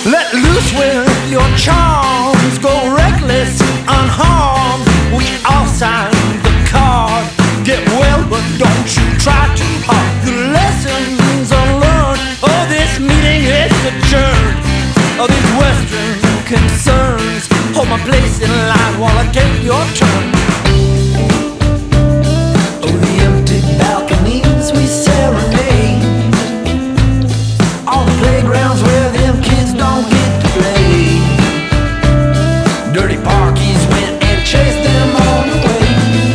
Let loose with your charms, go reckless, unharmed. We all sign the card. Get well, but don't you try too hard. The lessons unlearned. Oh, this meeting is adjourned. Oh, these Western concerns. Hold my place in line while I take your turn. Oh, the empty balconies we serenade. All the playgrounds where them kids don't get to play. Dirty parkies went and chased them all away.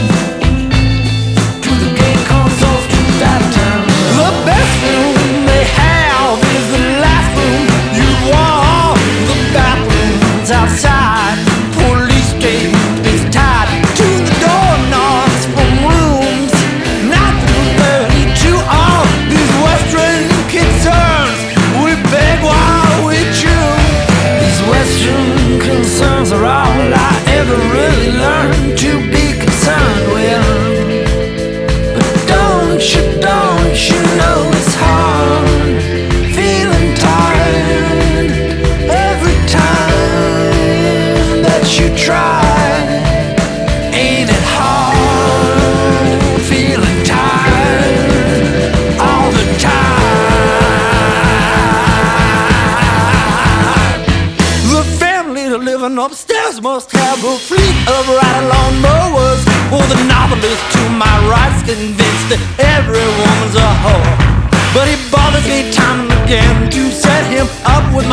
To the game consoles, to that town. The best room they have is the last room you want. The bathrooms outside, police gate is tied to the doorknobs from rooms 9 through 32. All these Western concerns, we beg while we chew. These Western concerns are all I ever really learned to be concerned with. But don't you know it's hard, feeling tired every time that you try. Ain't it hard, feeling tired all the time. The family living upstairs must have a fleet of ride-along mowers. Or the novelist to my right's convinced that every woman's a whore. But he bothers me time and again to set him up with